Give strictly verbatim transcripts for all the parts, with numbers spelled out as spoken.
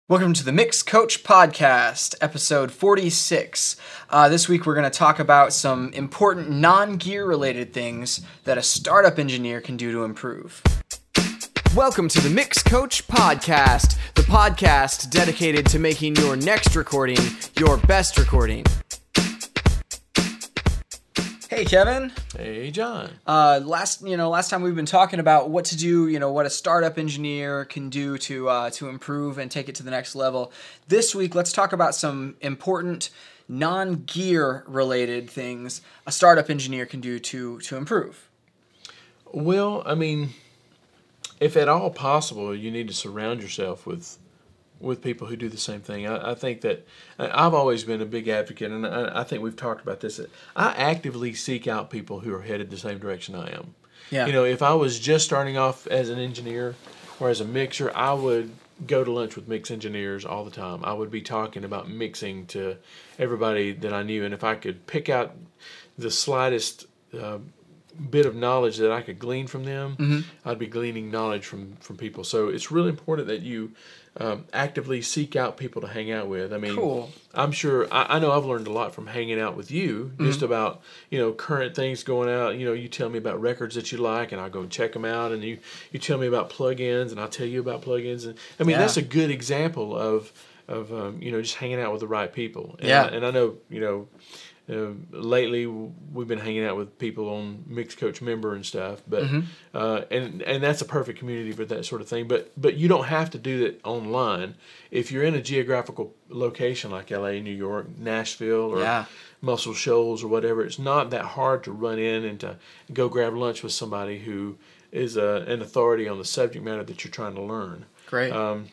Welcome to the Mix Coach Podcast, episode forty-six. Uh, this week we're going to talk about some important non-gear related things that a startup engineer can do to improve. Welcome to the Mix Coach Podcast, the podcast dedicated to making your next recording your best recording. Hey, Kevin. Hey, John. Uh, last, you know, last time we've been talking about what to do, you know, what a startup engineer can do to uh, to improve and take it to the next level. This week, let's talk about some important non-gear related things a startup engineer can do to to improve. Well, I mean, if at all possible, you need to surround yourself with with people who do the same thing. I, I think that I've always been a big advocate, and I, I think we've talked about this. I actively seek out people who are headed the same direction I am. Yeah. You know, if I was just starting off as an engineer or as a mixer, I would go to lunch with mix engineers all the time. I would be talking about mixing to everybody that I knew, and if I could pick out the slightest uh, bit of knowledge that I could glean from them, Mm-hmm. I'd be gleaning knowledge from, from people. So it's really important that you um, actively seek out people to hang out with. I mean, Cool. I'm sure, I, I know I've learned a lot from hanging out with you, just Mm-hmm. about, you know, current things going out. You know, you tell me about records that you like, and I'll go and check them out, and you, you tell me about plugins, and I'll tell you about plugins. And I mean, Yeah. that's a good example of, of um, you know, just hanging out with the right people. And Yeah. I, and I know, you know, Uh, lately, we've been hanging out with people on Mixed Coach Member and stuff, but Mm-hmm. uh, and and that's a perfect community for that sort of thing. But but you don't have to do that online. If you're in a geographical location like L A, New York, Nashville, or Yeah. Muscle Shoals or whatever, it's not that hard to run in and to go grab lunch with somebody who is a, an authority on the subject matter that you're trying to learn. Great. Um,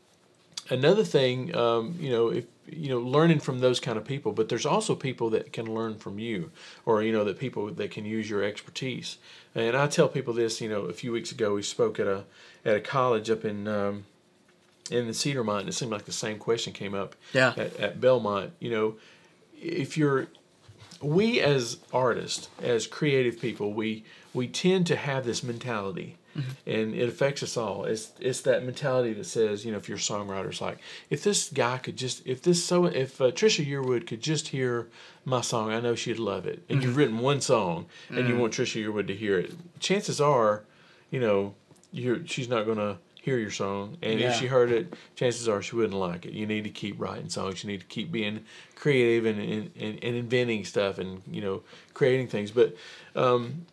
Another thing, um, you know, if you know, learning from those kind of people, but there's also people that can learn from you, or you know, that people that can use your expertise. And I tell people this, you know, a few weeks ago we spoke at a at a college up in um, in the Cedarmont, and it seemed like the same question came up Yeah. at, at Belmont. You know, if you're we as artists, as creative people, we we tend to have this mentality. Mm-hmm. And it affects us all. It's it's that mentality that says, you know, if you're songwriters, like if this guy could just, if this so, if uh, Trisha Yearwood could just hear my song, I know she'd love it. And mm-hmm. you've written one song, and mm-hmm. you want Trisha Yearwood to hear it. Chances are, you know, you're she's not going to hear your song, and yeah. if she heard it, chances are she wouldn't like it. You need to keep writing songs. You need to keep being creative and and, and, and inventing stuff, and you know, creating things. But um,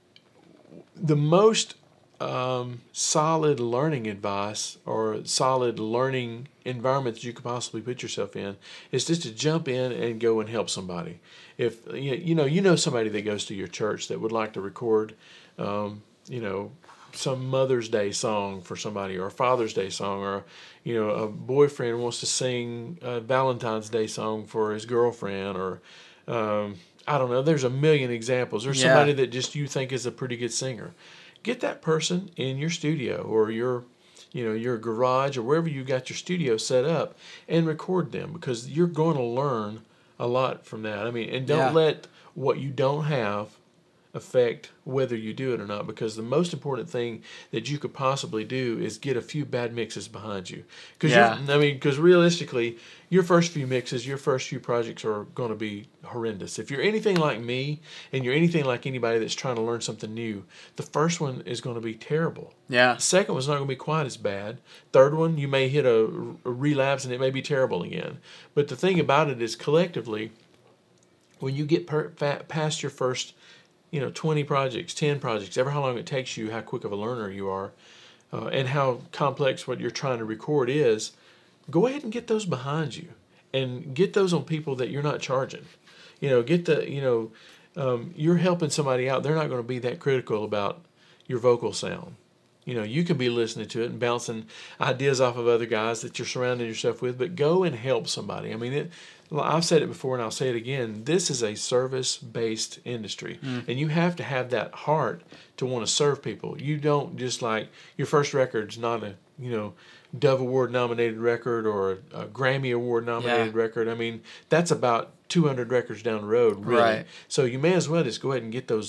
the most Um, solid learning advice or solid learning environment that you could possibly put yourself in is just to jump in and go and help somebody. If you know you know somebody that goes to your church that would like to record, um, you know, some Mother's Day song for somebody, or a Father's Day song, or you know, a boyfriend wants to sing a Valentine's Day song for his girlfriend, or um, I don't know. There's a million examples. There's Yeah. somebody that just you think is a pretty good singer. Get that person in your studio or your, you know, your garage or wherever you got your studio set up, and record them, because you're going to learn a lot from that. I mean, and don't Yeah. let what you don't have affect whether you do it or not, because the most important thing that you could possibly do is get a few bad mixes behind you. Because Yeah. I mean, because realistically, your first few mixes, your first few projects are going to be horrendous. If you're anything like me, and you're anything like anybody that's trying to learn something new, the first one is going to be terrible. Yeah. The second one's not going to be quite as bad. Third one, you may hit a, a relapse and it may be terrible again. But the thing about it is, collectively, when you get per, fa- past your first, you know, twenty projects, ten projects, ever how long it takes you, how quick of a learner you are, uh, and how complex what you're trying to record is, go ahead and get those behind you, and get those on people that you're not charging. You know, get the, you know, um, you're helping somebody out. They're not going to be that critical about your vocal sound. You know, you can be listening to it and bouncing ideas off of other guys that you're surrounding yourself with, but go and help somebody. I mean, it, I've said it before and I'll say it again. This is a service-based industry, mm. and you have to have that heart to want to serve people. You don't just like, your first record's not a, you know, Dove Award nominated record or a, a Grammy Award nominated Yeah. record. I mean, that's about two hundred records down the road, really. Right. So you may as well just go ahead and get those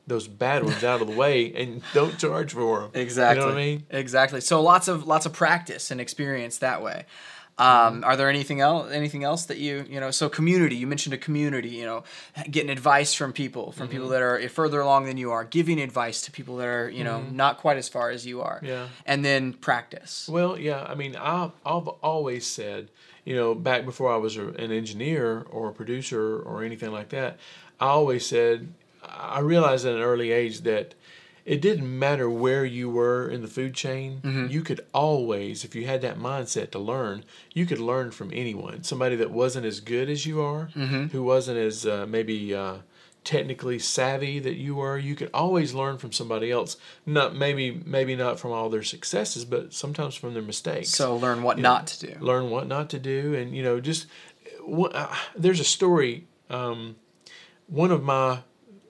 those bad ones out of the way and don't charge for them. Exactly. You know what I mean? Exactly. So lots of lots of practice and experience that way. Um, are there anything else? Anything else that you you know? So community. You mentioned a community. You know, getting advice from people, from mm-hmm. people that are further along than you are, giving advice to people that are you know mm-hmm. not quite as far as you are. Yeah. And then practice. Well, yeah. I mean, I, I've always said, you know, back before I was a, an engineer or a producer or anything like that, I always said, I realized at an early age that it didn't matter where you were in the food chain. Mm-hmm. You could always, if you had that mindset to learn, you could learn from anyone. Somebody that wasn't as good as you are, mm-hmm. who wasn't as uh, maybe uh, technically savvy that you were, you could always learn from somebody else. Not maybe maybe not from all their successes, but sometimes from their mistakes. So learn what you not know, to do. Learn what not to do, and you know, just uh, there's a story. Um, one of my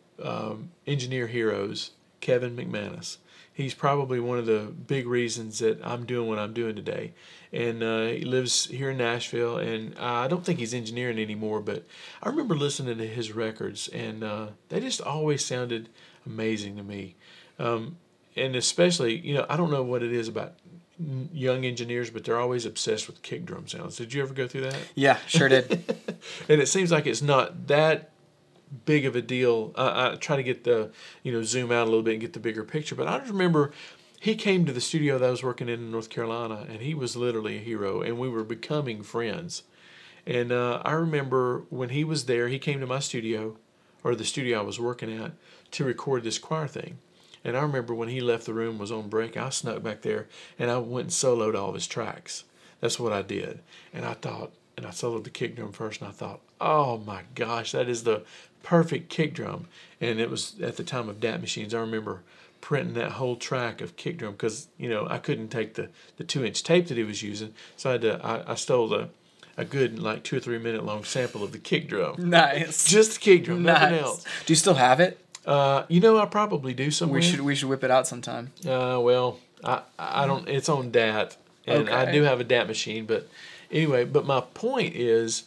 um, engineer heroes, Kevin McManus. He's probably one of the big reasons that I'm doing what I'm doing today. And uh, he lives here in Nashville, and I don't think he's engineering anymore, but I remember listening to his records, and uh, they just always sounded amazing to me. Um, and especially, you know, I don't know what it is about young engineers, but they're always obsessed with kick drum sounds. Did you ever go through that? Yeah, sure did. And it seems like it's not that big of a deal. Uh, I try to get the, you know, zoom out a little bit and get the bigger picture. But I just remember he came to the studio that I was working in in North Carolina, and he was literally a hero, and we were becoming friends. And uh, I remember when he was there, he came to my studio, or the studio I was working at, to record this choir thing. And I remember when he left the room, was on break, I snuck back there, and I went and soloed all of his tracks. That's what I did. And I thought, and I soloed the kick drum first, and I thought, oh my gosh, that is the perfect kick drum. And it was at the time of D A T machines. I remember printing that whole track of kick drum because, you know, I couldn't take the, the two-inch tape that he was using, so I had to, I, I stole a, a good, like, two or three minute long sample of the kick drum. Nice. Just the kick drum, nice. nothing else. Do you still have it? Uh, you know, I probably do somewhere. We should we should whip it out sometime. Uh, well, I I don't. It's on D A T, and okay. I do have a D A T machine. But anyway, but my point is,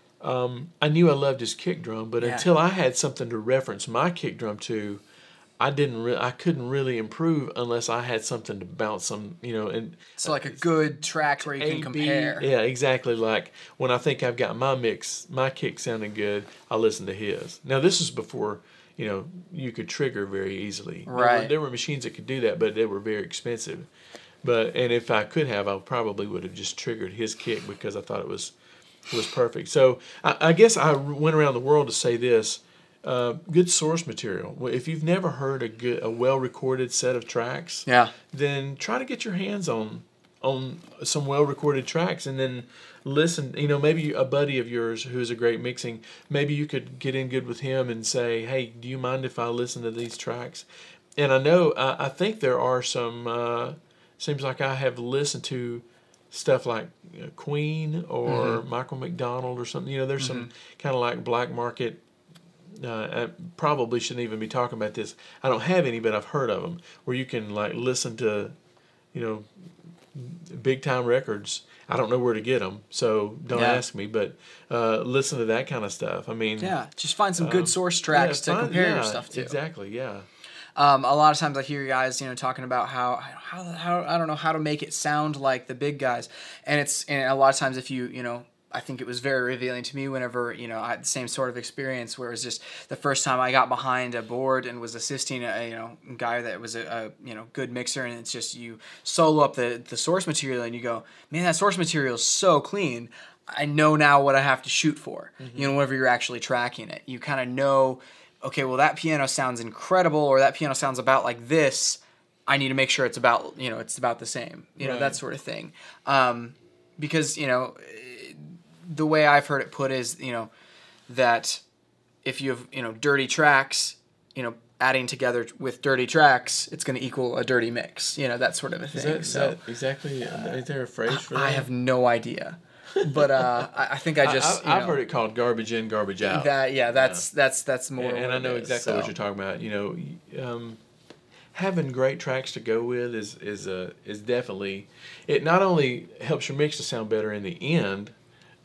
um, I knew I loved his kick drum, but yeah. until I had something to reference my kick drum to, I didn't. Re- I couldn't really improve unless I had something to bounce some. You know, and so like a good track where you A, can compare. B, yeah, exactly. Like when I think I've got my mix, my kick sounding good, I listen to his. Now this is before, you know, you could trigger very easily. Right. There were, there were machines that could do that, but they were very expensive. But and if I could have, I probably would have just triggered his kick because I thought it was was perfect. So I, I guess I went around the world to say this: uh, good source material. If you've never heard a good, a well recorded set of tracks, yeah, then try to get your hands on on some well recorded tracks, and then listen. You know, maybe a buddy of yours who is a great mixing, maybe you could get in good with him and say, hey, do you mind if I listen to these tracks? And I know, I, I think there are some, uh, seems like I have listened to stuff like you know, Queen or mm-hmm. Michael McDonald or something. You know, there's mm-hmm. some kind of like black market, uh, I probably shouldn't even be talking about this. I don't have any, but I've heard of them, where you can like listen to, you know, big time records. I don't know where to get them, so don't yeah. ask me. But uh, listen to that kind of stuff. I mean, yeah, just find some good um, source tracks yeah, to find, compare yeah, your stuff to. Exactly, yeah. Um, a lot of times I hear you guys, you know, talking about how, how how I don't know how to make it sound like the big guys, and it's and a lot of times if you you know. I think it was very revealing to me whenever, you know, I had the same sort of experience where it was just the first time I got behind a board and was assisting a, you know, guy that was a, a, you know, good mixer, and it's just you solo up the, the source material and you go, man, that source material is so clean. I know now what I have to shoot for, mm-hmm. you know, whenever you're actually tracking it. You kind of know, okay, well, that piano sounds incredible, or that piano sounds about like this. I need to make sure it's about, you know, it's about the same, you know, right. that sort of thing. Um, because, you know, the way I've heard it put is, you know, that if you have, you know, dirty tracks, you know, adding together with dirty tracks, it's going to equal a dirty mix, you know, that sort of a thing. Is that, so, that exactly, uh, is there a phrase for that? I have no idea. But uh, I, I think I just, I, I, I've know, heard it called garbage in, garbage out. That, yeah, that's, yeah. that's, that's more And, and I know is, exactly so. what you're talking about. You know, um, having great tracks to go with is, is, uh, is definitely, it not only helps your mix to sound better in the end,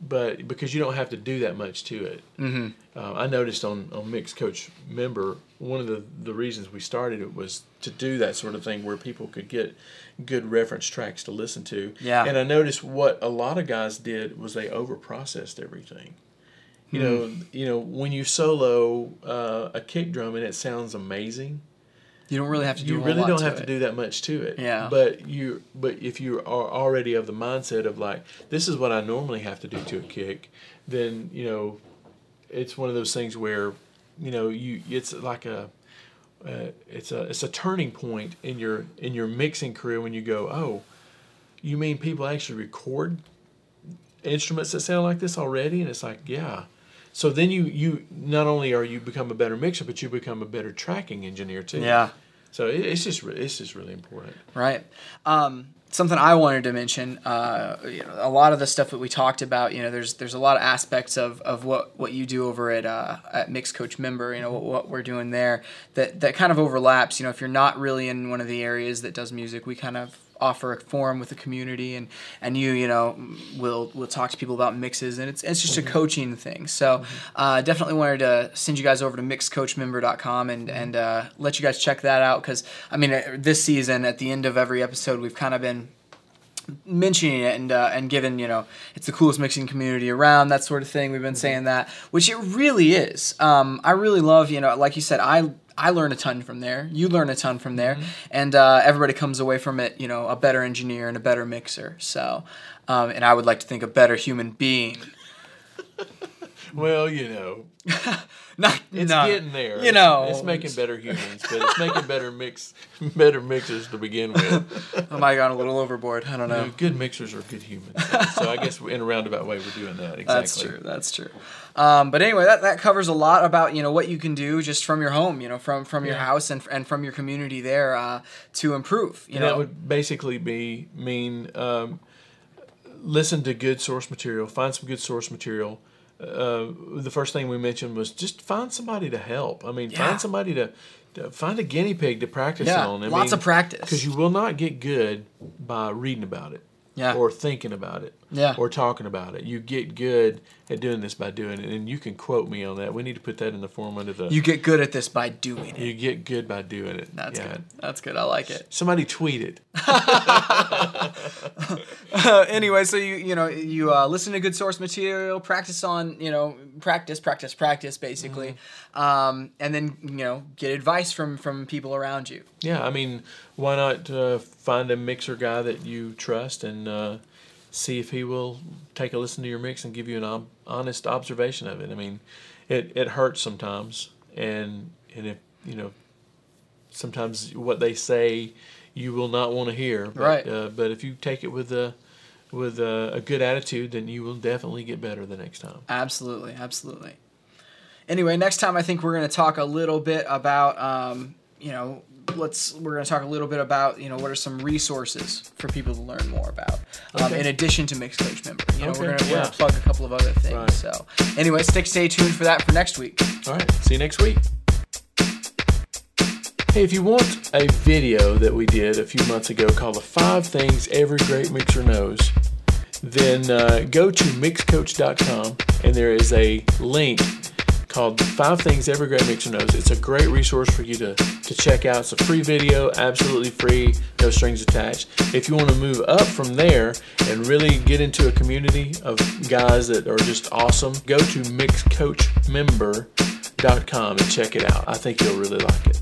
but because you don't have to do that much to it. Mm-hmm. Uh, I noticed on, on Mixed Coach Member, one of the, the reasons we started it was to do that sort of thing where people could get good reference tracks to listen to. Yeah. And I noticed what a lot of guys did was they over-processed everything. You mm. know, you know, when you solo uh, a kick drum and it sounds amazing, you don't really have to do. You a whole really lot don't to have it. to do that much to it. Yeah. But you, but if you are already of the mindset of like, this is what I normally have to do to a kick, then you know, it's one of those things where, you know, you it's like a, uh, it's a it's a turning point in your in your mixing career when you go, oh, you mean people actually record instruments that sound like this already? And it's like, yeah. So then you, you not only are you become a better mixer, but you become a better tracking engineer too. Yeah. So it, it's just it's just really important. Right. Um, something I wanted to mention. Uh, you know, a lot of the stuff that we talked about. You know, there's there's a lot of aspects of, of what, what you do over at uh, at Mixed Coach Member. You know, what, what we're doing there that that kind of overlaps. You know, if you're not really in one of the areas that does music, we kind of offer a forum with the community, and, and you you know will will talk to people about mixes, and it's it's just mm-hmm. a coaching thing. So mm-hmm. uh, definitely wanted to send you guys over to mixed coach member dot com and mm-hmm. and uh, let you guys check that out, because I mean this season at the end of every episode we've kind of been mentioning it and uh, and given, you know, it's the coolest mixing community around, that sort of thing. We've been mm-hmm. saying that, which it really is. Um, I really love, you know, like you said, I I learn a ton from there. You learn a ton from there, mm-hmm. and uh, everybody comes away from it, you know, a better engineer and a better mixer. So, um, and I would like to think a better human being. Well, you know, not, it's no, getting there. You know, it's, it's making better humans, but it's making better mix, better mixers to begin with. I might have gone a little overboard. I don't know. You know, good mixers are good humans. So I guess in a roundabout way, we're doing that. Exactly. That's true. That's true. Um, but anyway, that, that covers a lot about, you know, what you can do just from your home, you know, from, from your yeah. house and and from your community there uh, to improve. You and know, that would basically be mean um, listen to good source material, find some good source material. Uh, the first thing we mentioned was just find somebody to help. I mean, yeah. find somebody to, to find a guinea pig to practice yeah, on. I lots mean, of practice. Because you will not get good by reading about it. Yeah. Or thinking about it. Yeah. Or talking about it. You get good at doing this by doing it. And you can quote me on that. We need to put that in the form under the... You get good at this by doing it. You get good by doing it. That's yeah. good. That's good. I like it. Somebody tweeted. uh, anyway, so you you know, you uh, listen to good source material, practice on, you know, practice, practice, practice, basically. Mm-hmm. Um, and then, you know, get advice from, from people around you. Yeah, I mean, why not uh, find a mixer guy that you trust and uh, see if he will take a listen to your mix and give you an ob- honest observation of it. I mean, it, it hurts sometimes, and and if you know, sometimes what they say you will not want to hear. But, right. Uh, but if you take it with a with a, a good attitude, then you will definitely get better the next time. Absolutely, absolutely. Anyway, next time I think we're going to talk a little bit about, um, you know, let's we're going to talk a little bit about, you know, what are some resources for people to learn more about, um, okay. in addition to Mixed Coach Member. You know, okay. we're going yeah. to plug a couple of other things. Right. So, anyway, stick, stay tuned for that for next week. All right. See you next week. Hey, if you want a video that we did a few months ago called The Five Things Every Great Mixer Knows, then uh, go to mixed coach dot com, and there is a link called Five Things Every Great Mixer Knows. It's a great resource for you to, to check out. It's a free video, absolutely free, no strings attached. If you want to move up from there and really get into a community of guys that are just awesome, go to mixed coach member dot com and check it out. I think you'll really like it.